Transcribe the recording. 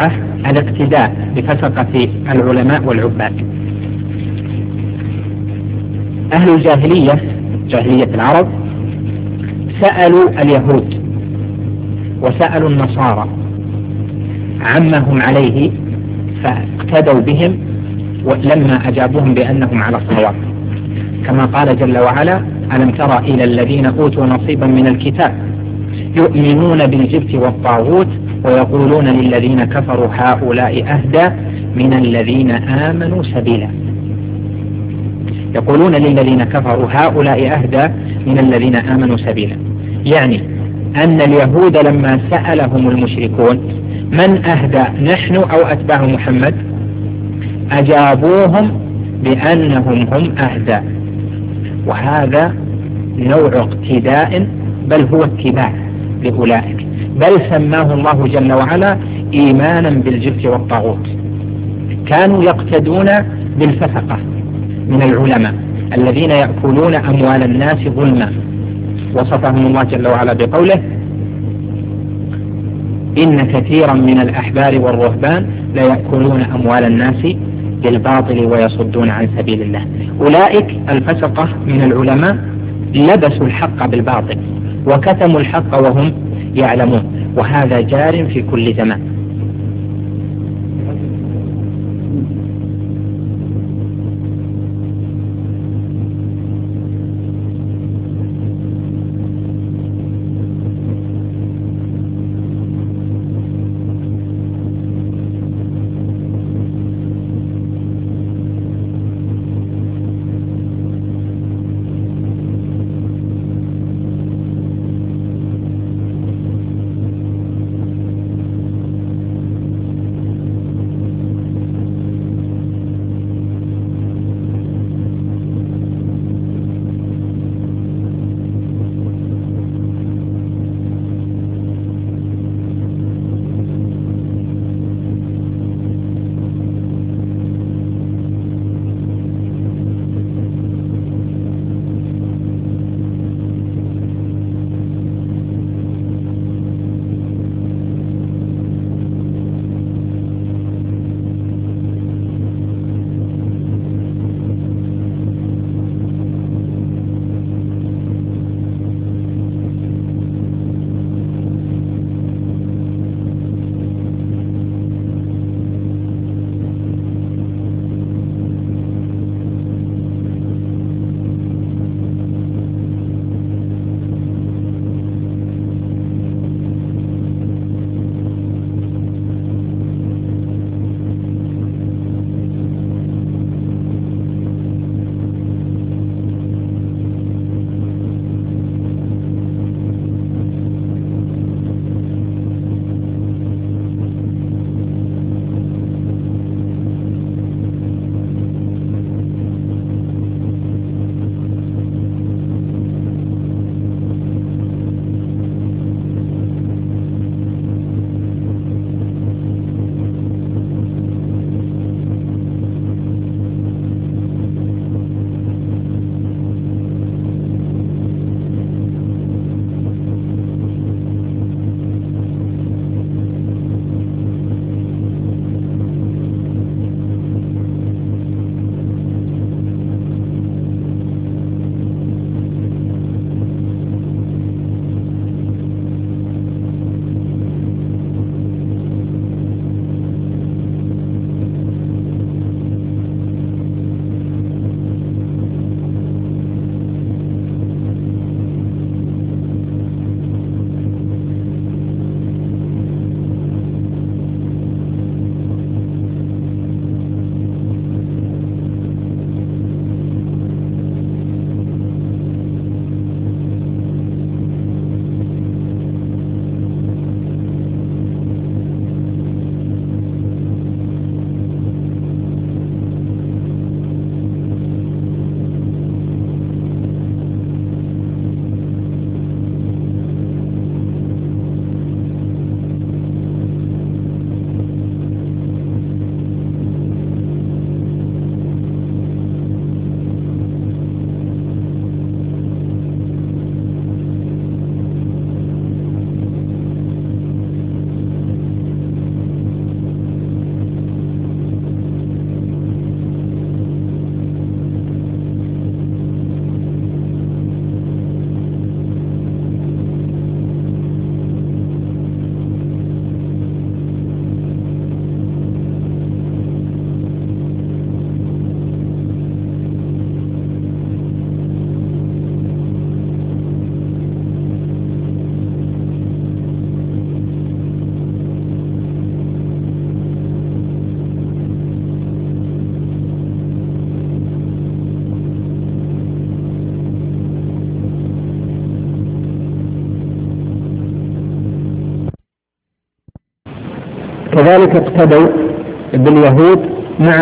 الرابعة الاقتداء بفسقة العلماء والعباد. أهل الجاهلية، جاهلية العرب، سألوا اليهود وسألوا النصارى عما هم عليه فاقتدوا بهم ولما أجابوهم بأنهم على الصواب، كما قال جل وعلا: ألم تر إلى الذين أوتوا نصيبا من الكتاب يؤمنون بالجبت والطاغوت ويقولون للذين كفروا هؤلاء أهدى من الذين آمنوا سبيلا. يقولون للذين كفروا هؤلاء أهدى من الذين آمنوا سبيلا، يعني أن اليهود لما سألهم المشركون من أهدى، نحن أو أتباع محمد، أجابوهم بأنهم هم أهدى، وهذا نوع اقتداء بل هو اتباع لأولئك، بل سماه الله جل وعلا إيمانا بالجبت والطاغوت. كانوا يقتدون بالفسقة من العلماء الذين يأكلون أموال الناس ظلما، وصفهم الله جل وعلا بقوله: إن كثيرا من الأحبار والرهبان لا يأكلون أموال الناس بالباطل ويصدون عن سبيل الله. أولئك الفسقة من العلماء لبسوا الحق بالباطل وكتموا الحق وهم يعلمون، وهذا جار في كل زمان. كذلك اقتدوا باليهود مع